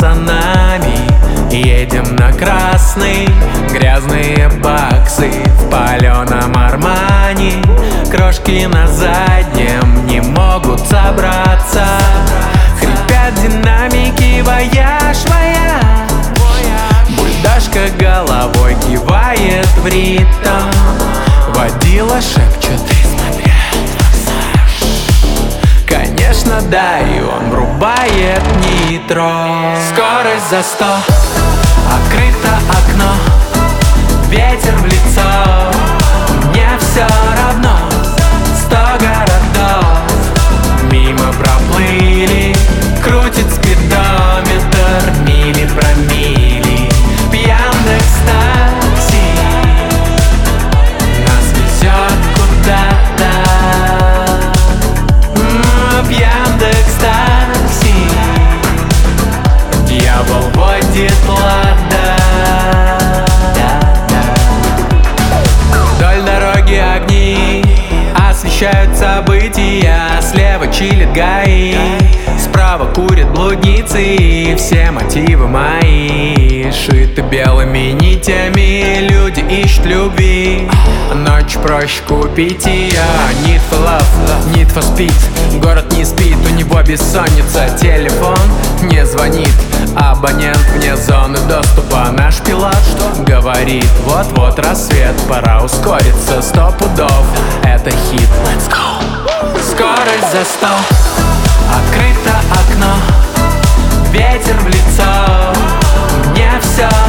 пацанами едем на красный. Грязные баксы в паленом Армани. Крошки на заднем не могут собраться. Хрипят динамики, вояж, вояж. Бульдашка головой кивает в ритм. Водила шепчет: ты смотрел «Форсаж». Конечно, да, и он врубает нитро. Скорость за 100, открыто окно, ветер в лицо. Мне все равно, 100 городов мимо проплыли. Крутит спидометр, мили промили. В Яндекс.Такси нас везет куда-то. В Яндекс.Такси дьявол водит лада. Вдоль дороги огни освещают события. Слева чилит ГАИ, справа курят блудницы. И все мотивы мои шиты белыми нитями. Люди ищут любви, ночь проще купить ее. Need for love, need for speed. Город не спит, у него бессонница. Телефон не звонит, абонент вне зоны доступа. Наш пилот что говорит? Вот-вот рассвет, пора ускориться. 100 пудов, это хит. Let's go. Скорость за 100, открыто окно, ветер в лицо. Мне все